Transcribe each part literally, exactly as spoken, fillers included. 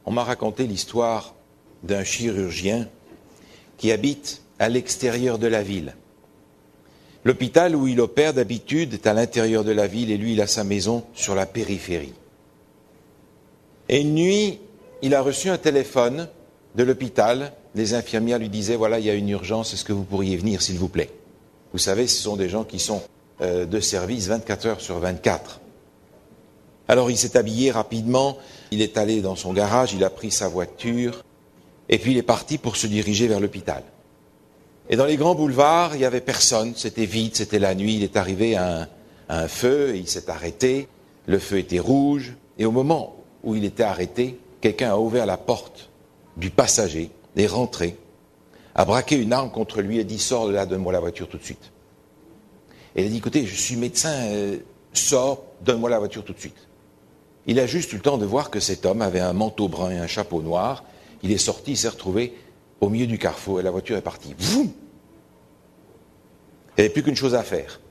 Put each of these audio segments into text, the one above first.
on m'a raconté l'histoire d'un chirurgien qui habite à l'extérieur de la ville. L'hôpital où il opère d'habitude est à l'intérieur de la ville et lui, il a sa maison sur la périphérie. Et une nuit, il a reçu un téléphone de l'hôpital. Les infirmières lui disaient, voilà, il y a une urgence, est-ce que vous pourriez venir, s'il vous plaît? Vous savez, ce sont des gens qui sont euh, de service vingt-quatre heures sur vingt-quatre. Alors il s'est habillé rapidement, il est allé dans son garage, il a pris sa voiture, et puis il est parti pour se diriger vers l'hôpital. Et dans les grands boulevards, il n'y avait personne, c'était vide, c'était la nuit, il est arrivé à un, à un feu, et il s'est arrêté, le feu était rouge, et au moment où il était arrêté, quelqu'un a ouvert la porte du passager, est rentré, a braqué une arme contre lui et dit « Sors de là, donne-moi la voiture tout de suite ». Et il a dit « Écoutez, je suis médecin, euh, sors, donne-moi la voiture tout de suite ». Il a juste eu le temps de voir que cet homme avait un manteau brun et un chapeau noir. Il est sorti, il s'est retrouvé au milieu du carrefour et la voiture est partie. Vroom ! Il n'y avait plus qu'une chose à faire.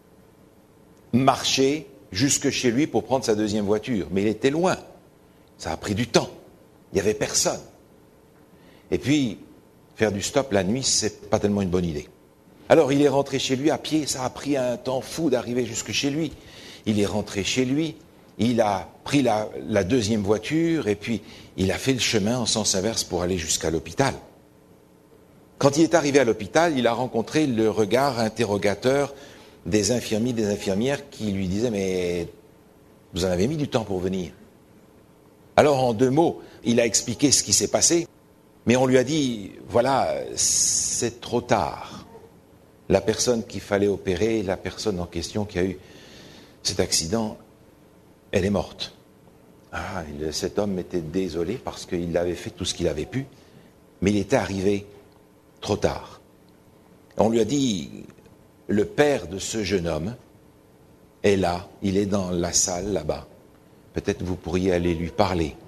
Marcher jusque chez lui pour prendre sa deuxième voiture. Mais il était loin. Ça a pris du temps. Il n'y avait personne. Et puis, faire du stop la nuit, c'est pas tellement une bonne idée. Alors, il est rentré chez lui à pied. Ça a pris un temps fou d'arriver jusque chez lui. Il est rentré chez lui. Il a pris la, la deuxième voiture et puis il a fait le chemin en sens inverse pour aller jusqu'à l'hôpital. Quand il est arrivé à l'hôpital, il a rencontré le regard interrogateur des infirmiers, des infirmières qui lui disaient « Mais vous en avez mis du temps pour venir ». Alors en deux mots, il a expliqué ce qui s'est passé, mais on lui a dit « Voilà, c'est trop tard. La personne qu'il fallait opérer, la personne en question qui a eu cet accident, elle est morte. » Ah, cet homme était désolé parce qu'il avait fait tout ce qu'il avait pu, mais il était arrivé trop tard. On lui a dit, le père de ce jeune homme est là, il est dans la salle là-bas. Peut-être vous pourriez aller lui parler.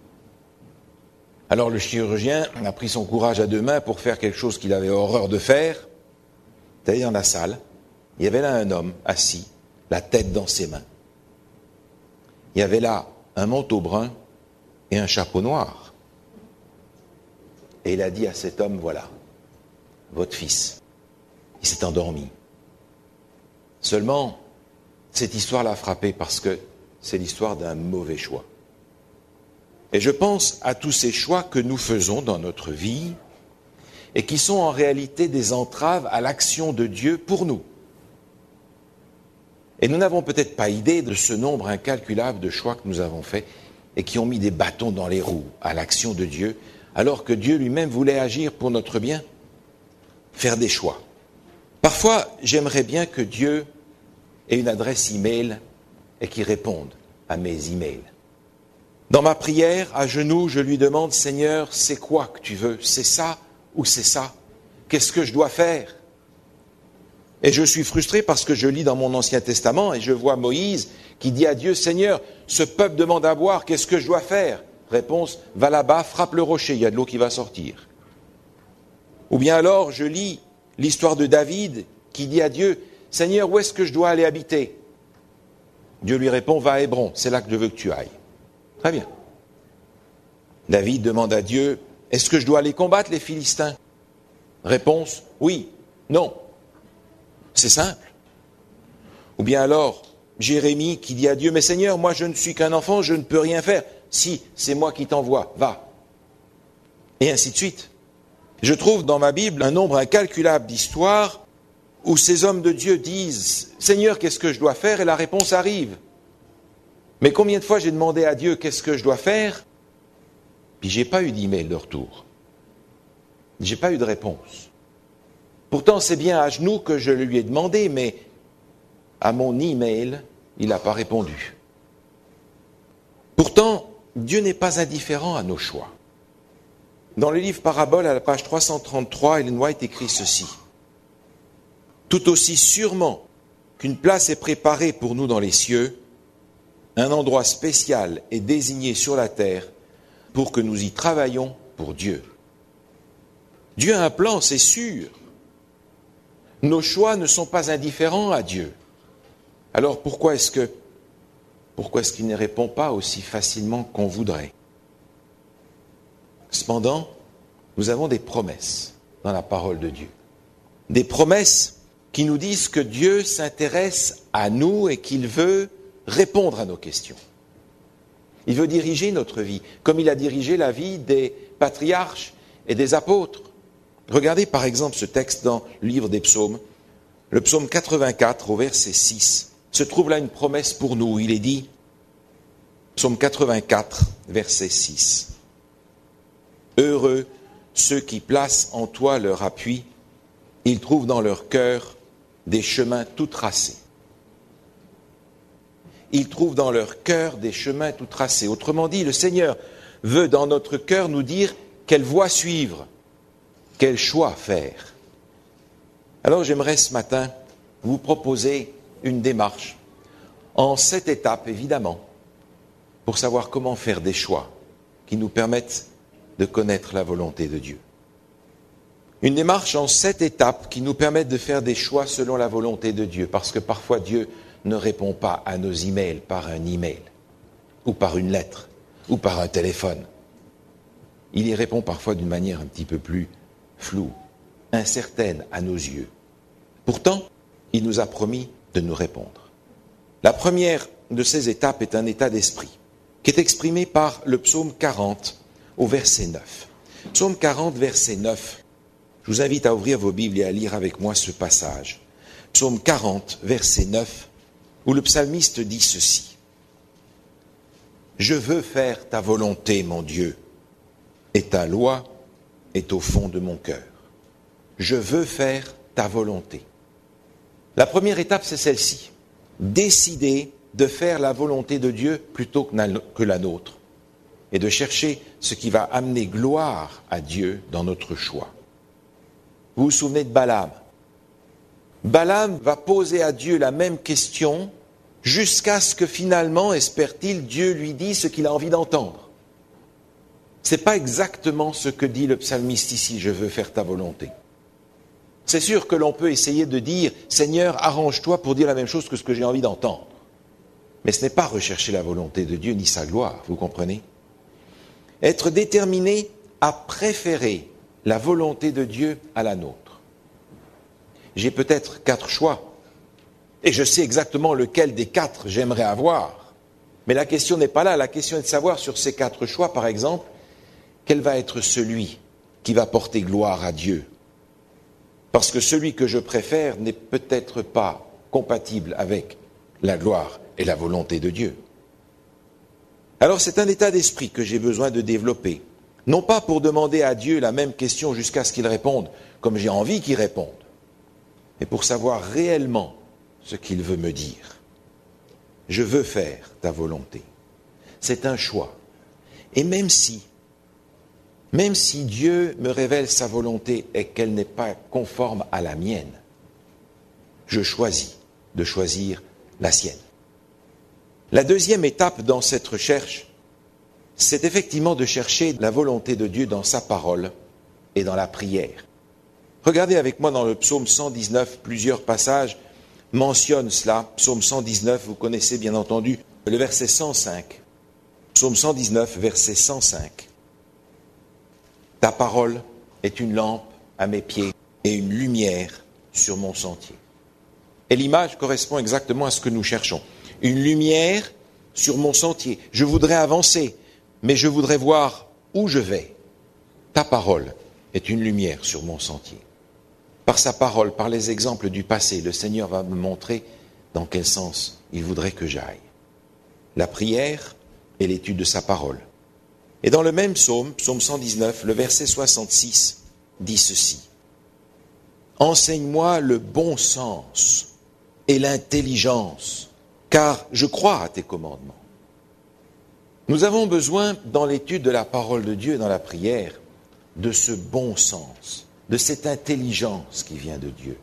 Alors le chirurgien a pris son courage à deux mains pour faire quelque chose qu'il avait horreur de faire. C'est-à-dire dans la salle, il y avait là un homme assis, la tête dans ses mains. Il y avait là un manteau brun et un chapeau noir. Et il a dit à cet homme, voilà, votre fils, il s'est endormi. Seulement, cette histoire l'a frappé parce que c'est l'histoire d'un mauvais choix. Et je pense à tous ces choix que nous faisons dans notre vie et qui sont en réalité des entraves à l'action de Dieu pour nous. Et nous n'avons peut-être pas idée de ce nombre incalculable de choix que nous avons faits et qui ont mis des bâtons dans les roues à l'action de Dieu, alors que Dieu lui-même voulait agir pour notre bien, faire des choix. Parfois, j'aimerais bien que Dieu ait une adresse email et qu'il réponde à mes emails. Dans ma prière, à genoux, je lui demande, Seigneur, c'est quoi que tu veux? C'est ça ou c'est ça? Qu'est-ce que je dois faire? Et je suis frustré parce que je lis dans mon Ancien Testament et je vois Moïse qui dit à Dieu, Seigneur, ce peuple demande à boire, qu'est-ce que je dois faire? Réponse, va là-bas, frappe le rocher, il y a de l'eau qui va sortir. Ou bien alors, je lis l'histoire de David qui dit à Dieu, Seigneur, où est-ce que je dois aller habiter? Dieu lui répond, va à Hébron, c'est là que je veux que tu ailles. Très bien. David demande à Dieu, est-ce que je dois aller combattre les Philistins? Réponse, oui, non. C'est simple. Ou bien alors, Jérémie qui dit à Dieu, mais Seigneur, moi je ne suis qu'un enfant, je ne peux rien faire. Si, c'est moi qui t'envoie, va. Et ainsi de suite. Je trouve dans ma Bible un nombre incalculable d'histoires où ces hommes de Dieu disent, Seigneur, qu'est-ce que je dois faire? Et la réponse arrive. Mais combien de fois j'ai demandé à Dieu, qu'est-ce que je dois faire? Puis j'ai pas eu d'email de retour. J'ai pas eu de réponse. Pourtant, c'est bien à genoux que je lui ai demandé, mais à mon email, il n'a pas répondu. Pourtant, Dieu n'est pas indifférent à nos choix. Dans le livre Parabole, à la page trois cent trente-trois, Ellen White écrit ceci. Tout aussi sûrement qu'une place est préparée pour nous dans les cieux, un endroit spécial est désigné sur la terre pour que nous y travaillions pour Dieu. Dieu a un plan, c'est sûr. Nos choix ne sont pas indifférents à Dieu. Alors pourquoi est-ce que, pourquoi est-ce qu'il ne répond pas aussi facilement qu'on voudrait? Cependant, nous avons des promesses dans la parole de Dieu. Des promesses qui nous disent que Dieu s'intéresse à nous et qu'il veut répondre à nos questions. Il veut diriger notre vie, comme il a dirigé la vie des patriarches et des apôtres. Regardez par exemple ce texte dans le livre des psaumes. Le psaume quatre-vingt-quatre au verset six. Se trouve là une promesse pour nous. Il est dit, psaume quatre-vingt-quatre, verset six. Heureux ceux qui placent en toi leur appui, ils trouvent dans leur cœur des chemins tout tracés. Ils trouvent dans leur cœur des chemins tout tracés. Autrement dit, le Seigneur veut dans notre cœur nous dire quelle voie suivre, quel choix faire. Alors j'aimerais ce matin vous proposer une démarche en sept étapes, évidemment, pour savoir comment faire des choix qui nous permettent de connaître la volonté de Dieu. Une démarche en sept étapes qui nous permettent de faire des choix selon la volonté de Dieu, parce que parfois Dieu ne répond pas à nos emails par un email, ou par une lettre, ou par un téléphone. Il y répond parfois d'une manière un petit peu plus floue, incertaine à nos yeux. Pourtant, il nous a promis de nous répondre. La première de ces étapes est un état d'esprit, qui est exprimé par le psaume quarante au verset neuf. Psaume quarante, verset neuf. Je vous invite à ouvrir vos Bibles et à lire avec moi ce passage. Psaume quarante, verset neuf, où le psalmiste dit ceci. « Je veux faire ta volonté, mon Dieu, et ta loi est au fond de mon cœur. Je veux faire ta volonté. » La première étape, c'est celle-ci. Décider de faire la volonté de Dieu plutôt que la nôtre, et de chercher ce qui va amener gloire à Dieu dans notre choix. Vous vous souvenez de Balaam? Balaam va poser à Dieu la même question jusqu'à ce que finalement, espère-t-il, Dieu lui dise ce qu'il a envie d'entendre. Ce n'est pas exactement ce que dit le psalmiste ici, je veux faire ta volonté. C'est sûr que l'on peut essayer de dire, Seigneur, arrange-toi pour dire la même chose que ce que j'ai envie d'entendre. Mais ce n'est pas rechercher la volonté de Dieu ni sa gloire, vous comprenez? Être déterminé à préférer la volonté de Dieu à la nôtre. J'ai peut-être quatre choix, et je sais exactement lequel des quatre j'aimerais avoir. Mais la question n'est pas là, la question est de savoir sur ces quatre choix, par exemple, quel va être celui qui va porter gloire à Dieu. Parce que celui que je préfère n'est peut-être pas compatible avec la gloire et la volonté de Dieu. Alors c'est un état d'esprit que j'ai besoin de développer. Non pas pour demander à Dieu la même question jusqu'à ce qu'il réponde comme j'ai envie qu'il réponde, mais pour savoir réellement ce qu'il veut me dire. Je veux faire ta volonté. C'est un choix. Et même si, même si Dieu me révèle sa volonté et qu'elle n'est pas conforme à la mienne, je choisis de choisir la sienne. La deuxième étape dans cette recherche, c'est effectivement de chercher la volonté de Dieu dans sa parole et dans la prière. Regardez avec moi dans le psaume cent dix-neuf, plusieurs passages mentionnent cela. Psaume cent dix-neuf, vous connaissez bien entendu le verset cent cinq. Psaume cent dix-neuf, verset cent cinq. Ta parole est une lampe à mes pieds et une lumière sur mon sentier. Et l'image correspond exactement à ce que nous cherchons. Une lumière sur mon sentier. Je voudrais avancer, mais je voudrais voir où je vais. Ta parole est une lumière sur mon sentier. Par sa parole, par les exemples du passé, le Seigneur va me montrer dans quel sens il voudrait que j'aille. La prière et l'étude de sa parole. Et dans le même psaume, psaume cent dix-neuf, le verset soixante-six dit ceci. Enseigne-moi le bon sens et l'intelligence, car je crois à tes commandements. Nous avons besoin, dans l'étude de la parole de Dieu et dans la prière, de ce bon sens, de cette intelligence qui vient de Dieu.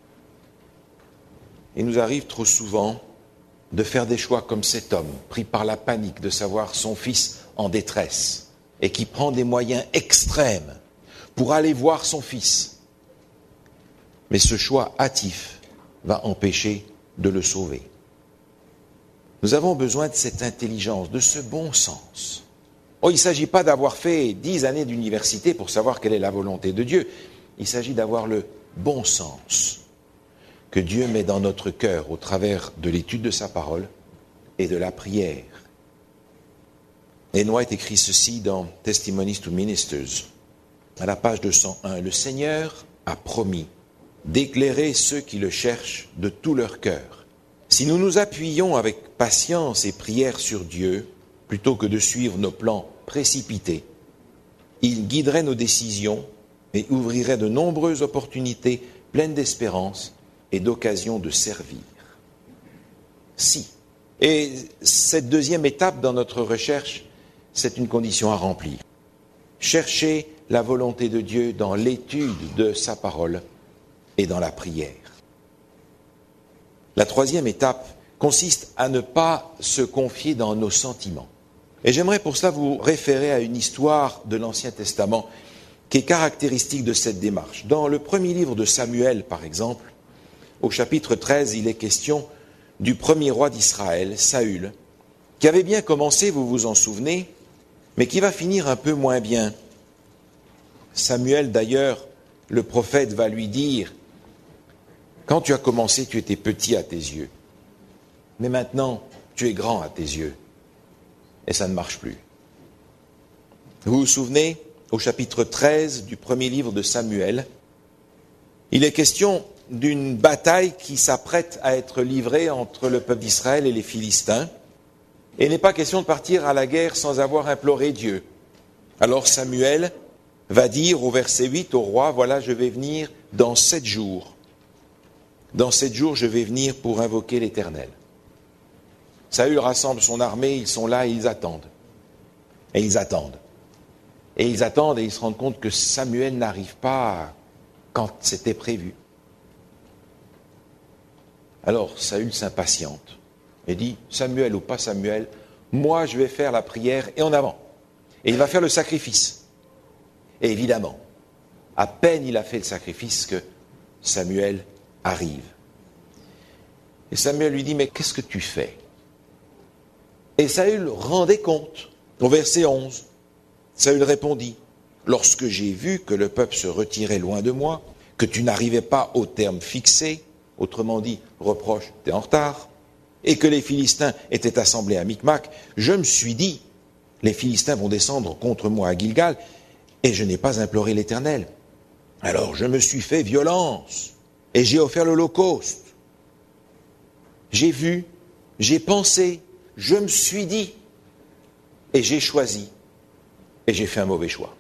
Il nous arrive trop souvent de faire des choix comme cet homme, pris par la panique de savoir son fils en détresse, et qui prend des moyens extrêmes pour aller voir son fils. Mais ce choix hâtif va empêcher de le sauver. Nous avons besoin de cette intelligence, de ce bon sens. Oh, il ne s'agit pas d'avoir fait dix années d'université pour savoir quelle est la volonté de Dieu. Il s'agit d'avoir le bon sens que Dieu met dans notre cœur au travers de l'étude de sa parole et de la prière. Ellen White écrit ceci dans Testimonies to Ministers, à la page deux cent un. Le Seigneur a promis d'éclairer ceux qui le cherchent de tout leur cœur. Si nous nous appuyons avec patience et prière sur Dieu, plutôt que de suivre nos plans précipités, il guiderait nos décisions et ouvrirait de nombreuses opportunités pleines d'espérance et d'occasions de servir. Si. Et cette deuxième étape dans notre recherche, c'est une condition à remplir. Chercher la volonté de Dieu dans l'étude de sa parole et dans la prière. La troisième étape consiste à ne pas se confier dans nos sentiments. Et j'aimerais pour cela vous référer à une histoire de l'Ancien Testament qui est caractéristique de cette démarche. Dans le premier livre de Samuel, par exemple, au chapitre treize, il est question du premier roi d'Israël, Saül, qui avait bien commencé, vous vous en souvenez, mais qui va finir un peu moins bien. Samuel, d'ailleurs, le prophète va lui dire, quand tu as commencé, tu étais petit à tes yeux, mais maintenant, tu es grand à tes yeux, et ça ne marche plus. Vous vous souvenez, au chapitre treize du premier livre de Samuel, il est question d'une bataille qui s'apprête à être livrée entre le peuple d'Israël et les Philistins. Et il n'est pas question de partir à la guerre sans avoir imploré Dieu. Alors Samuel va dire au verset huit au roi, voilà, je vais venir dans sept jours. Dans sept jours, je vais venir pour invoquer l'Éternel. Saül rassemble son armée, ils sont là et ils attendent. Et ils attendent. Et ils attendent et ils se rendent compte que Samuel n'arrive pas quand c'était prévu. Alors Saül s'impatiente et dit, Samuel ou pas Samuel, moi je vais faire la prière et en avant. Et il va faire le sacrifice. Et évidemment, à peine il a fait le sacrifice que Samuel arrive. Et Samuel lui dit, mais qu'est-ce que tu fais? Et Saül rendait compte. Au verset onze, Saül répondit, lorsque j'ai vu que le peuple se retirait loin de moi, que tu n'arrivais pas au terme fixé, autrement dit, reproche, tu es en retard, et que les Philistins étaient assemblés à Micmac, je me suis dit, les Philistins vont descendre contre moi à Gilgal, et je n'ai pas imploré l'Éternel. Alors je me suis fait violence, et j'ai offert l'Holocauste. J'ai vu, j'ai pensé, je me suis dit, et j'ai choisi, et j'ai fait un mauvais choix.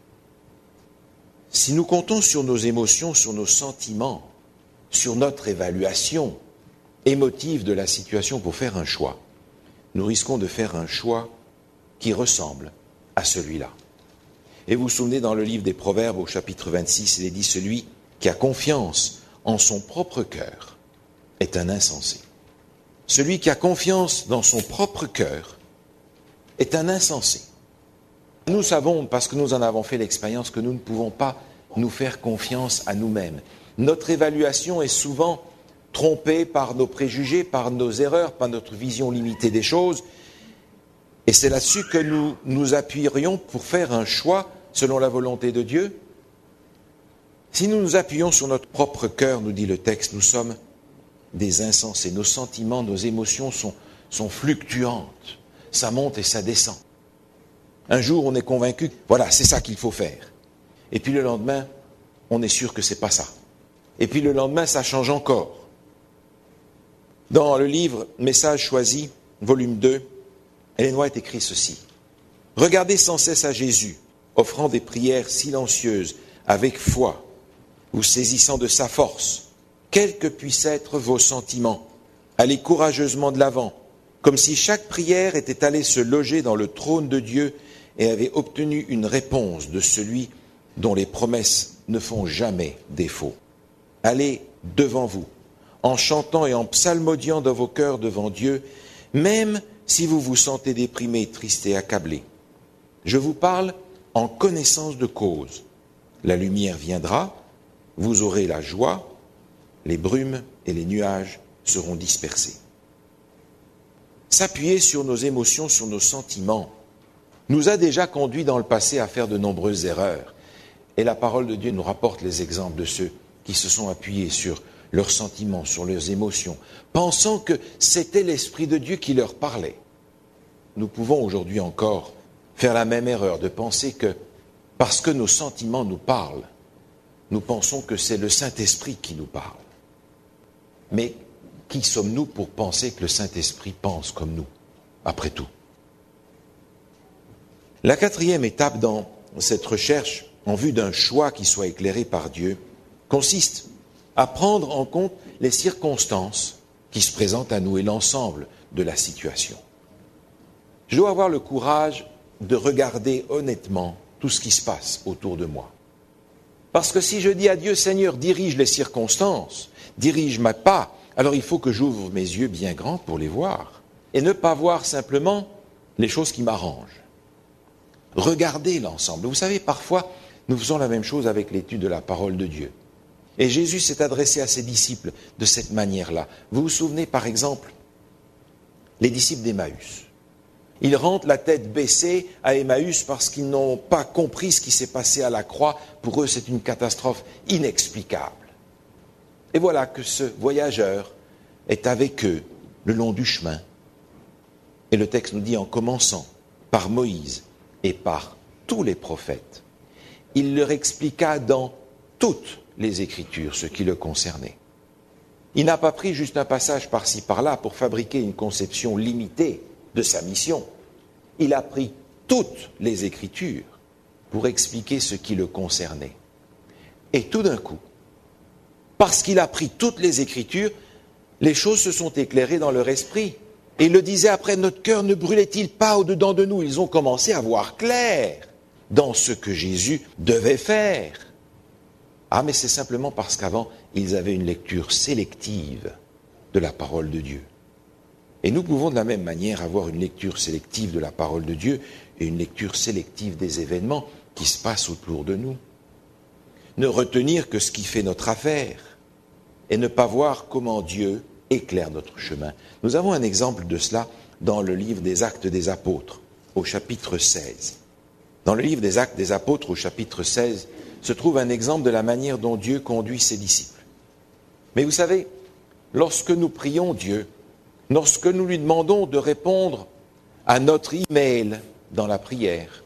Si nous comptons sur nos émotions, sur nos sentiments, sur notre évaluation émotive de la situation pour faire un choix, nous risquons de faire un choix qui ressemble à celui-là. Et vous vous souvenez, dans le livre des Proverbes, au chapitre vingt-six, il est dit, celui qui a confiance en son propre cœur est un insensé. Celui qui a confiance dans son propre cœur est un insensé. Nous savons, parce que nous en avons fait l'expérience, que nous ne pouvons pas nous faire confiance à nous-mêmes. Notre évaluation est souvent trompée par nos préjugés, par nos erreurs, par notre vision limitée des choses. Et c'est là-dessus que nous nous appuierions pour faire un choix selon la volonté de Dieu. Si nous nous appuyons sur notre propre cœur, nous dit le texte, nous sommes des insensés. Nos sentiments, nos émotions sont, sont fluctuantes. Ça monte et ça descend. Un jour, on est convaincu, voilà, c'est ça qu'il faut faire. Et puis le lendemain, on est sûr que c'est pas ça. Et puis le lendemain, ça change encore. Dans le livre Message choisi, volume deux, Ellen White écrit ceci. Regardez sans cesse à Jésus, offrant des prières silencieuses, avec foi, vous saisissant de sa force, quels que puissent être vos sentiments. Allez courageusement de l'avant, comme si chaque prière était allée se loger dans le trône de Dieu et avait obtenu une réponse de celui dont les promesses ne font jamais défaut. Allez devant vous, en chantant et en psalmodiant dans vos cœurs devant Dieu, même si vous vous sentez déprimé, triste et accablé. Je vous parle en connaissance de cause. La lumière viendra, vous aurez la joie, les brumes et les nuages seront dispersés. S'appuyer sur nos émotions, sur nos sentiments, nous a déjà conduits dans le passé à faire de nombreuses erreurs. Et la parole de Dieu nous rapporte les exemples de ceux qui se sont appuyés sur leurs sentiments, sur leurs émotions, pensant que c'était l'Esprit de Dieu qui leur parlait. Nous pouvons aujourd'hui encore faire la même erreur de penser que parce que nos sentiments nous parlent, nous pensons que c'est le Saint-Esprit qui nous parle. Mais qui sommes-nous pour penser que le Saint-Esprit pense comme nous, après tout? La quatrième étape dans cette recherche, en vue d'un choix qui soit éclairé par Dieu, consiste à prendre en compte les circonstances qui se présentent à nous et l'ensemble de la situation. Je dois avoir le courage de regarder honnêtement tout ce qui se passe autour de moi. Parce que si je dis à Dieu, Seigneur, dirige les circonstances, dirige mes pas, alors il faut que j'ouvre mes yeux bien grands pour les voir et ne pas voir simplement les choses qui m'arrangent. Regardez l'ensemble. Vous savez, parfois, nous faisons la même chose avec l'étude de la parole de Dieu. Et Jésus s'est adressé à ses disciples de cette manière-là. Vous vous souvenez, par exemple, les disciples d'Emmaüs. Ils rentrent la tête baissée à Emmaüs parce qu'ils n'ont pas compris ce qui s'est passé à la croix. Pour eux, c'est une catastrophe inexplicable. Et voilà que ce voyageur est avec eux le long du chemin. Et le texte nous dit, en commençant par Moïse et par tous les prophètes, il leur expliqua dans toutes les Écritures ce qui le concernait. Il n'a pas pris juste un passage par-ci par-là pour fabriquer une conception limitée de sa mission. Il a pris toutes les Écritures pour expliquer ce qui le concernait. Et tout d'un coup, parce qu'il a pris toutes les Écritures, les choses se sont éclairées dans leur esprit. Et il le disait après, notre cœur ne brûlait-il pas au-dedans de nous? Ils ont commencé à voir clair dans ce que Jésus devait faire. Ah, mais c'est simplement parce qu'avant, ils avaient une lecture sélective de la parole de Dieu. Et nous pouvons de la même manière avoir une lecture sélective de la parole de Dieu et une lecture sélective des événements qui se passent autour de nous. Ne retenir que ce qui fait notre affaire et ne pas voir comment Dieu éclaire notre chemin. Nous avons un exemple de cela dans le livre des Actes des Apôtres, au chapitre seize. Dans le livre des Actes des Apôtres, au chapitre seize, se trouve un exemple de la manière dont Dieu conduit ses disciples. Mais vous savez, lorsque nous prions Dieu, lorsque nous lui demandons de répondre à notre email dans la prière,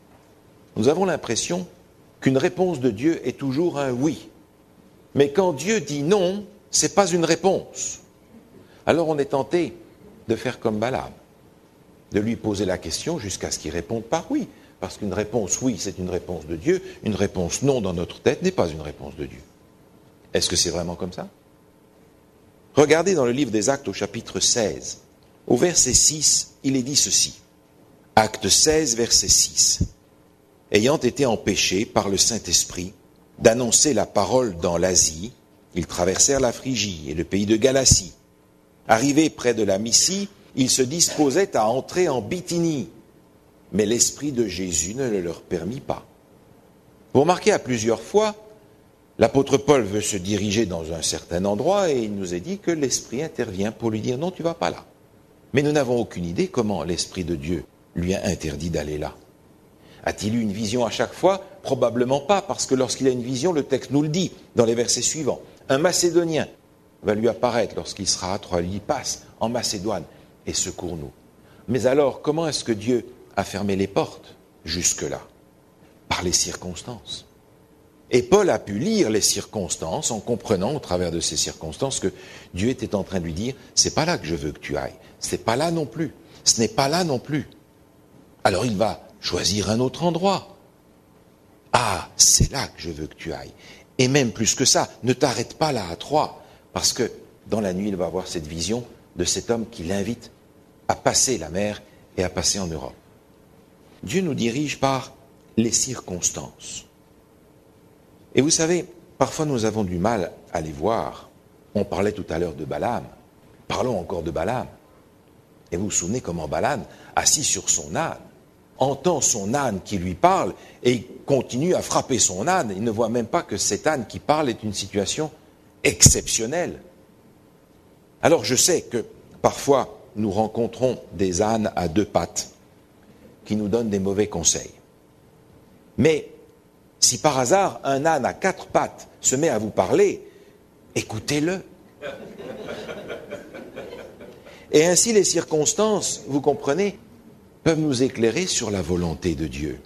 nous avons l'impression qu'une réponse de Dieu est toujours un oui. Mais quand Dieu dit non, ce n'est pas une réponse. Alors on est tenté de faire comme Balaam, de lui poser la question jusqu'à ce qu'il réponde par oui. Parce qu'une réponse oui, c'est une réponse de Dieu, une réponse non dans notre tête n'est pas une réponse de Dieu. Est-ce que c'est vraiment comme ça? Regardez dans le livre des Actes au chapitre seize, au verset six, il est dit ceci. Acte seize, verset six. Ayant été empêchés par le Saint-Esprit d'annoncer la parole dans l'Asie, ils traversèrent la Phrygie et le pays de Galatie. Arrivés près de la Mysie, ils se disposaient à entrer en Bithynie. Mais l'Esprit de Jésus ne le leur permit pas. Vous remarquez à plusieurs fois, l'apôtre Paul veut se diriger dans un certain endroit et il nous est dit que l'Esprit intervient pour lui dire non, tu ne vas pas là. Mais nous n'avons aucune idée comment l'Esprit de Dieu lui a interdit d'aller là. A-t-il eu une vision à chaque fois? Probablement pas, parce que lorsqu'il a une vision, le texte nous le dit dans les versets suivants. Un Macédonien va lui apparaître lorsqu'il sera à Troie, il dit passe en Macédoine et secours-nous. Mais alors, comment est-ce que Dieu a fermé les portes jusque-là? Par les circonstances. Et Paul a pu lire les circonstances en comprenant au travers de ces circonstances que Dieu était en train de lui dire « c'est pas là que je veux que tu ailles, c'est pas là non plus, ce n'est pas là non plus ». Alors il va choisir un autre endroit. « Ah, c'est là que je veux que tu ailles ». Et même plus que ça, ne t'arrête pas là à Troie, parce que dans la nuit il va avoir cette vision de cet homme qui l'invite à passer la mer et à passer en Europe. Dieu nous dirige par les circonstances. Et vous savez, parfois nous avons du mal à les voir. On parlait tout à l'heure de Balaam. Parlons encore de Balaam. Et vous vous souvenez comment Balaam, assis sur son âne, entend son âne qui lui parle et il continue à frapper son âne. Il ne voit même pas que cet âne qui parle est une situation exceptionnelle. Alors je sais que parfois nous rencontrons des ânes à deux pattes qui nous donne des mauvais conseils. Mais si par hasard un âne à quatre pattes se met à vous parler, écoutez-le. Et ainsi les circonstances, vous comprenez, peuvent nous éclairer sur la volonté de Dieu.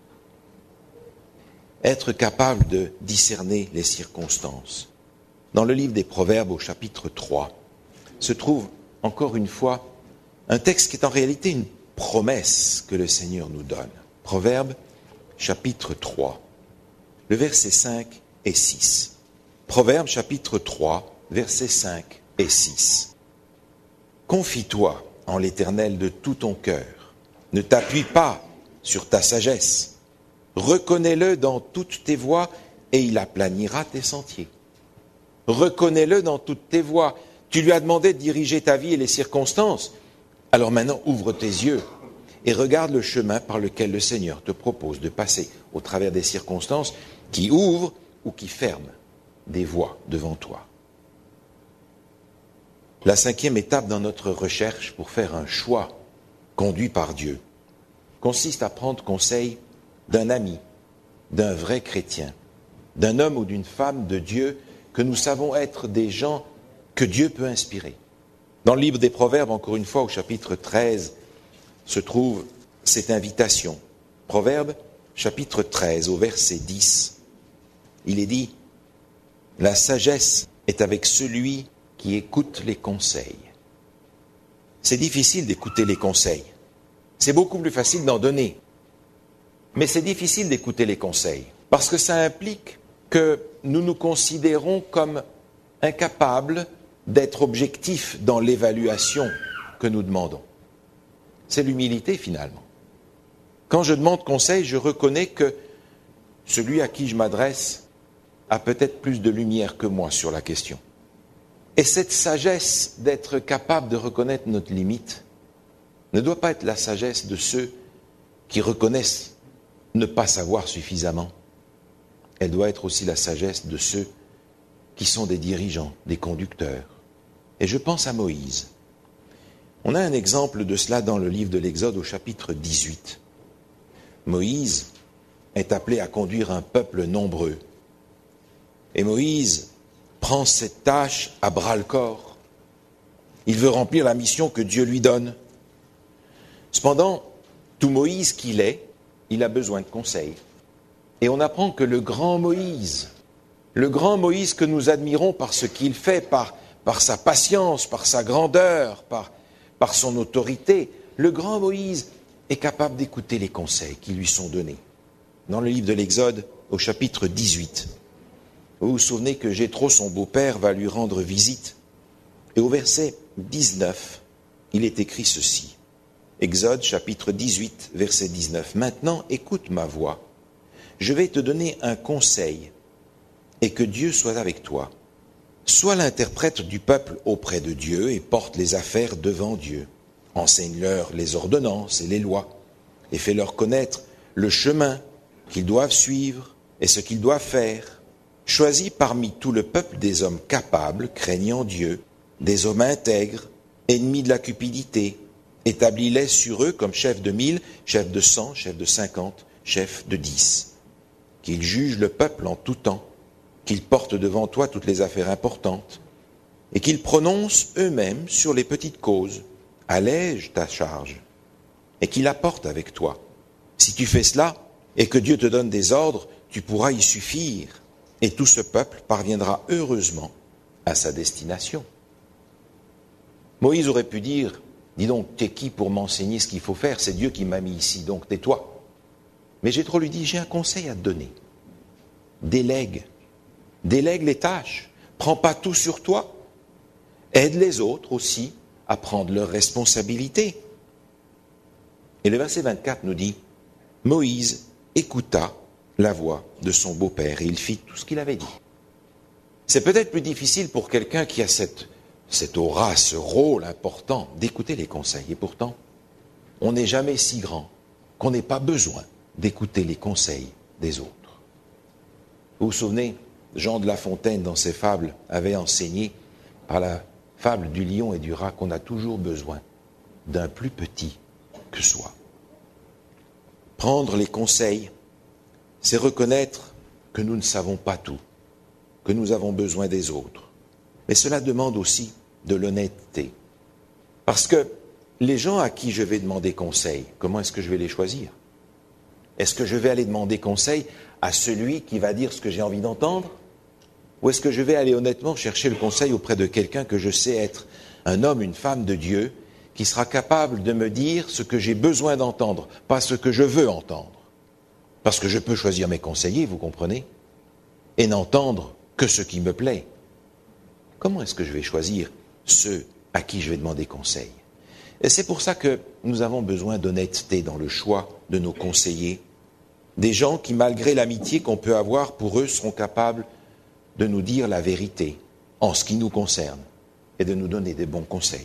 Être capable de discerner les circonstances. Dans le livre des Proverbes au chapitre trois, se trouve encore une fois un texte qui est en réalité une promesse que le Seigneur nous donne. Proverbes chapitre trois, le verset cinq et six. Proverbes chapitre trois, versets cinq et six. Confie-toi en l'Éternel de tout ton cœur. Ne t'appuie pas sur ta sagesse. Reconnais-le dans toutes tes voies et il aplanira tes sentiers. Reconnais-le dans toutes tes voies. Tu lui as demandé de diriger ta vie et les circonstances. Alors maintenant, ouvre tes yeux et regarde le chemin par lequel le Seigneur te propose de passer au travers des circonstances qui ouvrent ou qui ferment des voies devant toi. La cinquième étape dans notre recherche pour faire un choix conduit par Dieu consiste à prendre conseil d'un ami, d'un vrai chrétien, d'un homme ou d'une femme de Dieu que nous savons être des gens que Dieu peut inspirer. Dans le livre des Proverbes, encore une fois, au chapitre treize, se trouve cette invitation. Proverbes, chapitre treize, au verset dix, il est dit « La sagesse est avec celui qui écoute les conseils. » C'est difficile d'écouter les conseils. C'est beaucoup plus facile d'en donner. Mais c'est difficile d'écouter les conseils, parce que ça implique que nous nous considérons comme incapables d'être objectifs dans l'évaluation que nous demandons. C'est l'humilité finalement. Quand je demande conseil, je reconnais que celui à qui je m'adresse a peut-être plus de lumière que moi sur la question. Et cette sagesse d'être capable de reconnaître notre limite ne doit pas être la sagesse de ceux qui reconnaissent ne pas savoir suffisamment. Elle doit être aussi la sagesse de ceux qui sont des dirigeants, des conducteurs. Et je pense à Moïse. On a un exemple de cela dans le livre de l'Exode au chapitre dix-huit. Moïse est appelé à conduire un peuple nombreux. Et Moïse prend cette tâche à bras-le-corps. Il veut remplir la mission que Dieu lui donne. Cependant, tout Moïse qu'il est, il a besoin de conseils. Et on apprend que le grand Moïse, le grand Moïse que nous admirons par ce qu'il fait, par, par sa patience, par sa grandeur, par, par son autorité, le grand Moïse est capable d'écouter les conseils qui lui sont donnés. Dans le livre de l'Exode, au chapitre dix-huit, vous vous souvenez que Jéthro, son beau-père, va lui rendre visite. Et au verset dix-neuf, il est écrit ceci. Exode, chapitre dix-huit, verset dix-neuf. « Maintenant, écoute ma voix. Je vais te donner un conseil, et que Dieu soit avec toi. Sois l'interprète du peuple auprès de Dieu et porte les affaires devant Dieu. Enseigne-leur les ordonnances et les lois, et fais-leur connaître le chemin qu'ils doivent suivre et ce qu'ils doivent faire. Choisis parmi tout le peuple des hommes capables, craignant Dieu, des hommes intègres, ennemis de la cupidité. Établis-les sur eux comme chefs de mille, chefs de cent, chefs de cinquante, chefs de dix. Qu'ils jugent le peuple en tout temps, qu'ils portent devant toi toutes les affaires importantes, et qu'ils prononcent eux-mêmes sur les petites causes. Allège ta charge, et qu'ils la portent avec toi. Si tu fais cela, et que Dieu te donne des ordres, tu pourras y suffire, et tout ce peuple parviendra heureusement à sa destination. » Moïse aurait pu dire, « Dis donc, t'es qui pour m'enseigner ce qu'il faut faire? C'est Dieu qui m'a mis ici, donc tais-toi. » Mais Jéthro lui dit, « J'ai un conseil à te donner. Délègue. Délègue les tâches. Prends pas tout sur toi. Aide les autres aussi à prendre leurs responsabilités. » Et le verset vingt-quatre nous dit, « Moïse écouta la voix de son beau-père et il fit tout ce qu'il avait dit. » C'est peut-être plus difficile pour quelqu'un qui a cette, cette aura, ce rôle important d'écouter les conseils. Et pourtant, on n'est jamais si grand qu'on n'ait pas besoin d'écouter les conseils des autres. Vous vous souvenez, Jean de La Fontaine, dans ses fables, avait enseigné par la fable du lion et du rat qu'on a toujours besoin d'un plus petit que soi. Prendre les conseils, c'est reconnaître que nous ne savons pas tout, que nous avons besoin des autres. Mais cela demande aussi de l'honnêteté. Parce que les gens à qui je vais demander conseil, comment est-ce que je vais les choisir? Est-ce que je vais aller demander conseil à celui qui va dire ce que j'ai envie d'entendre? Ou est-ce que je vais aller honnêtement chercher le conseil auprès de quelqu'un que je sais être un homme, une femme de Dieu, qui sera capable de me dire ce que j'ai besoin d'entendre, pas ce que je veux entendre? Parce que je peux choisir mes conseillers, vous comprenez, et n'entendre que ce qui me plaît. Comment est-ce que je vais choisir ceux à qui je vais demander conseil? Et c'est pour ça que nous avons besoin d'honnêteté dans le choix de nos conseillers, des gens qui, malgré l'amitié qu'on peut avoir pour eux, seront capables de nous dire la vérité en ce qui nous concerne et de nous donner des bons conseils.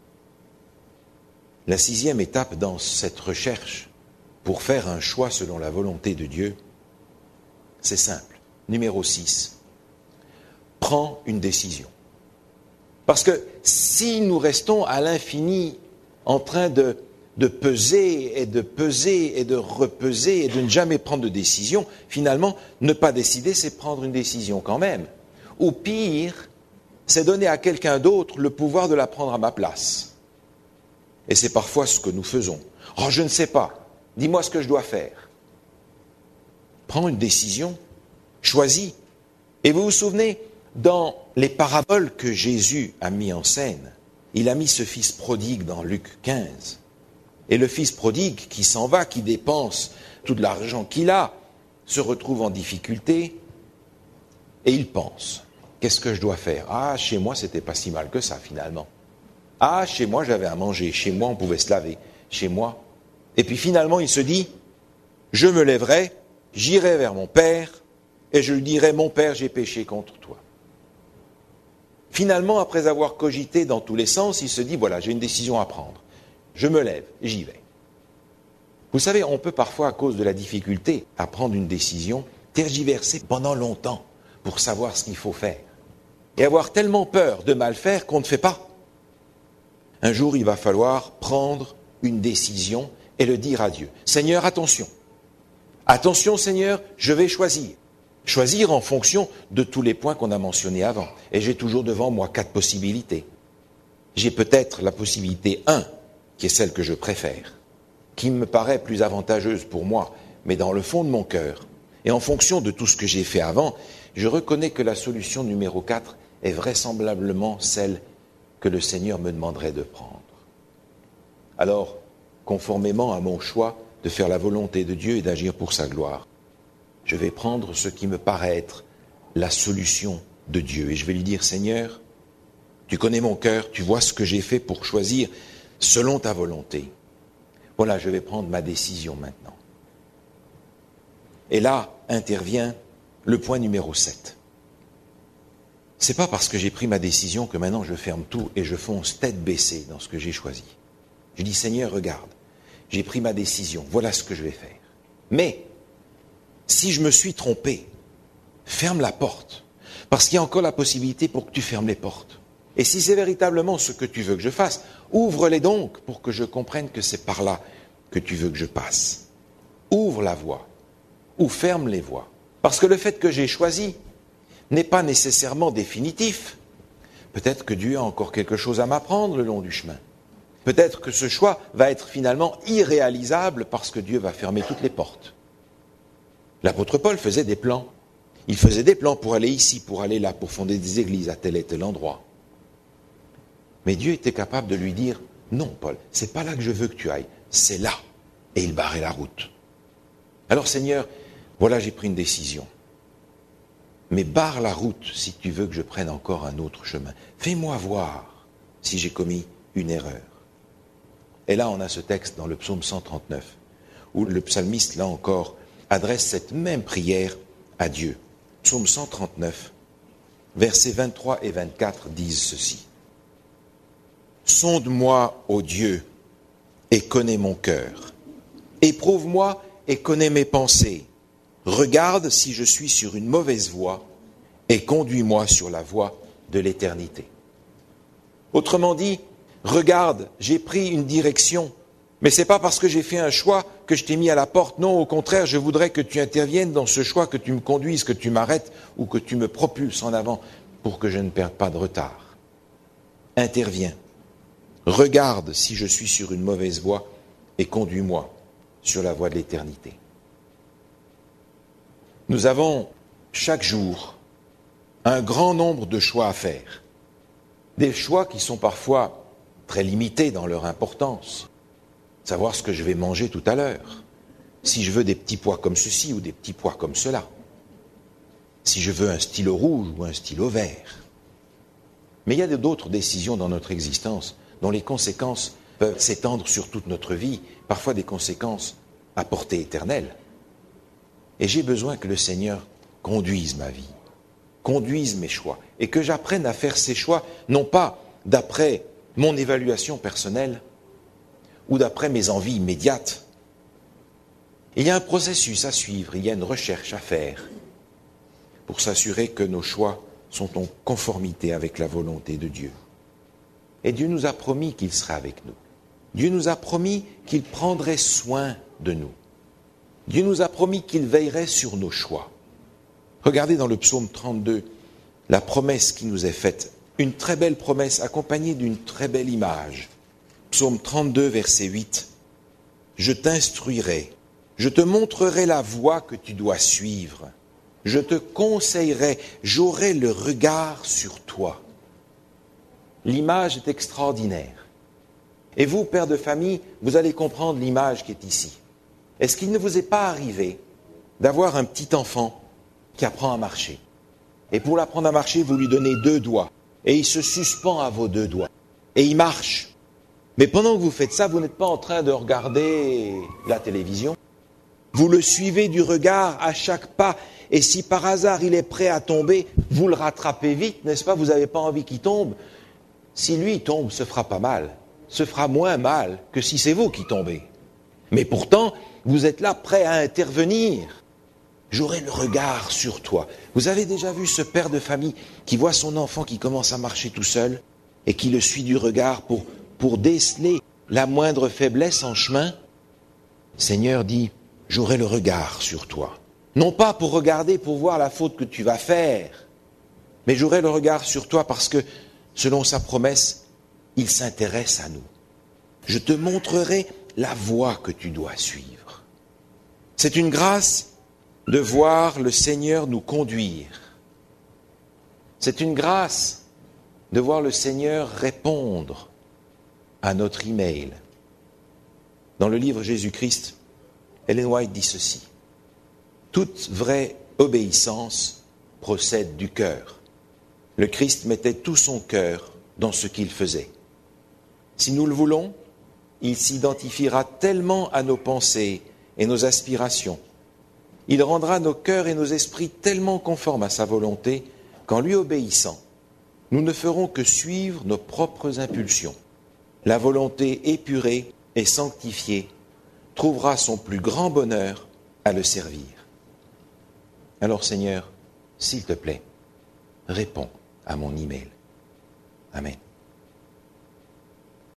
La sixième étape dans cette recherche pour faire un choix selon la volonté de Dieu, c'est simple. Numéro six, prends une décision. Parce que si nous restons à l'infini en train de, de peser et de peser et de repeser et de ne jamais prendre de décision, finalement, ne pas décider, c'est prendre une décision quand même. Ou pire, c'est donner à quelqu'un d'autre le pouvoir de la prendre à ma place. Et c'est parfois ce que nous faisons. « Oh, je ne sais pas, dis-moi ce que je dois faire. » Prends une décision, choisis. Et vous vous souvenez, dans les paraboles que Jésus a mis en scène, il a mis ce fils prodigue dans Luc quinze. Et le fils prodigue qui s'en va, qui dépense tout l'argent qu'il a, se retrouve en difficulté et il pense, qu'est-ce que je dois faire? Ah, chez moi, c'était pas si mal que ça finalement. Ah, chez moi, j'avais à manger, chez moi, on pouvait se laver, chez moi. Et puis finalement, il se dit, je me lèverai, j'irai vers mon père et je lui dirai, mon père, j'ai péché contre toi. Finalement, après avoir cogité dans tous les sens, il se dit, voilà, j'ai une décision à prendre. Je me lève, j'y vais. Vous savez, on peut parfois, à cause de la difficulté à prendre une décision, tergiverser pendant longtemps pour savoir ce qu'il faut faire. Et avoir tellement peur de mal faire qu'on ne fait pas. Un jour, il va falloir prendre une décision et le dire à Dieu. Seigneur, attention. Attention, Seigneur, je vais choisir. Choisir en fonction de tous les points qu'on a mentionnés avant. Et j'ai toujours devant moi quatre possibilités. J'ai peut-être la possibilité un, qui est celle que je préfère, qui me paraît plus avantageuse pour moi, mais dans le fond de mon cœur, et en fonction de tout ce que j'ai fait avant, je reconnais que la solution numéro quatre est vraisemblablement celle que le Seigneur me demanderait de prendre. Alors, conformément à mon choix de faire la volonté de Dieu et d'agir pour sa gloire, je vais prendre ce qui me paraît être la solution de Dieu. Et je vais lui dire, Seigneur, tu connais mon cœur, tu vois ce que j'ai fait pour choisir selon ta volonté. Voilà, je vais prendre ma décision maintenant. Et là intervient le point numéro sept. C'est pas parce que j'ai pris ma décision que maintenant je ferme tout et je fonce tête baissée dans ce que j'ai choisi. Je dis, Seigneur, regarde, j'ai pris ma décision, voilà ce que je vais faire. Mais, si je me suis trompé, ferme la porte, parce qu'il y a encore la possibilité pour que tu fermes les portes. Et si c'est véritablement ce que tu veux que je fasse, ouvre-les donc pour que je comprenne que c'est par là que tu veux que je passe. Ouvre la voie, ou ferme les voies. Parce que le fait que j'ai choisi n'est pas nécessairement définitif. Peut-être que Dieu a encore quelque chose à m'apprendre le long du chemin. Peut-être que ce choix va être finalement irréalisable parce que Dieu va fermer toutes les portes. L'apôtre Paul faisait des plans. Il faisait des plans pour aller ici, pour aller là, pour fonder des églises à tel et tel endroit. Mais Dieu était capable de lui dire, non Paul, c'est pas là que je veux que tu ailles, c'est là. Et il barrait la route. Alors Seigneur, voilà, j'ai pris une décision. Mais barre la route si tu veux que je prenne encore un autre chemin. Fais-moi voir si j'ai commis une erreur. Et là, on a ce texte dans le psaume cent trente-neuf, où le psalmiste, là encore, adresse cette même prière à Dieu. Psaume cent trente-neuf, versets vingt-trois et vingt-quatre disent ceci. « Sonde-moi, ô Dieu, et connais mon cœur. Éprouve-moi et connais mes pensées. Regarde si je suis sur une mauvaise voie et conduis-moi sur la voie de l'éternité. » Autrement dit, regarde, j'ai pris une direction Mais c'est pas parce que j'ai fait un choix que je t'ai mis à la porte. Non, au contraire, je voudrais que tu interviennes dans ce choix, que tu me conduises, que tu m'arrêtes ou que tu me propulses en avant pour que je ne perde pas de retard. Interviens. Regarde si je suis sur une mauvaise voie et conduis-moi sur la voie de l'éternité. Nous avons chaque jour un grand nombre de choix à faire. Des choix qui sont parfois très limités dans leur importance. Savoir ce que je vais manger tout à l'heure. Si je veux des petits pois comme ceci ou des petits pois comme cela. Si je veux un stylo rouge ou un stylo vert. Mais il y a d'autres décisions dans notre existence dont les conséquences peuvent s'étendre sur toute notre vie, parfois des conséquences à portée éternelle. Et j'ai besoin que le Seigneur conduise ma vie, conduise mes choix, et que j'apprenne à faire ces choix, non pas d'après mon évaluation personnelle, ou d'après mes envies immédiates. Il y a un processus à suivre, il y a une recherche à faire pour s'assurer que nos choix sont en conformité avec la volonté de Dieu. Et Dieu nous a promis qu'il serait avec nous. Dieu nous a promis qu'il prendrait soin de nous. Dieu nous a promis qu'il veillerait sur nos choix. Regardez dans le psaume trente-deux, la promesse qui nous est faite. Une très belle promesse accompagnée d'une très belle image. Psaume trente-deux, verset huit. « Je t'instruirai, je te montrerai la voie que tu dois suivre. Je te conseillerai, j'aurai le regard sur toi. » L'image est extraordinaire. Et vous, père de famille, vous allez comprendre l'image qui est ici. Est-ce qu'il ne vous est pas arrivé d'avoir un petit enfant qui apprend à marcher? Et pour l'apprendre à marcher, vous lui donnez deux doigts. Et il se suspend à vos deux doigts. Et il marche. Mais pendant que vous faites ça, vous n'êtes pas en train de regarder la télévision. Vous le suivez du regard à chaque pas. Et si par hasard il est prêt à tomber, vous le rattrapez vite, n'est-ce pas? Vous n'avez pas envie qu'il tombe. Si lui tombe, se fera pas mal. Se fera moins mal que si c'est vous qui tombez. Mais pourtant, vous êtes là prêt à intervenir. J'aurai le regard sur toi. Vous avez déjà vu ce père de famille qui voit son enfant qui commence à marcher tout seul et qui le suit du regard pour, pour déceler la moindre faiblesse en chemin? Seigneur dit, j'aurai le regard sur toi. Non pas pour regarder, pour voir la faute que tu vas faire, mais j'aurai le regard sur toi parce que, selon sa promesse, il s'intéresse à nous. Je te montrerai la voie que tu dois suivre. C'est une grâce de voir le Seigneur nous conduire. C'est une grâce de voir le Seigneur répondre à notre email. Dans le livre Jésus-Christ, Ellen White dit ceci. Toute vraie obéissance procède du cœur. Le Christ mettait tout son cœur dans ce qu'il faisait. Si nous le voulons, il s'identifiera tellement à nos pensées et nos aspirations. Il rendra nos cœurs et nos esprits tellement conformes à sa volonté qu'en lui obéissant, nous ne ferons que suivre nos propres impulsions. La volonté épurée et sanctifiée trouvera son plus grand bonheur à le servir. Alors Seigneur, s'il te plaît, réponds à mon email. Amen.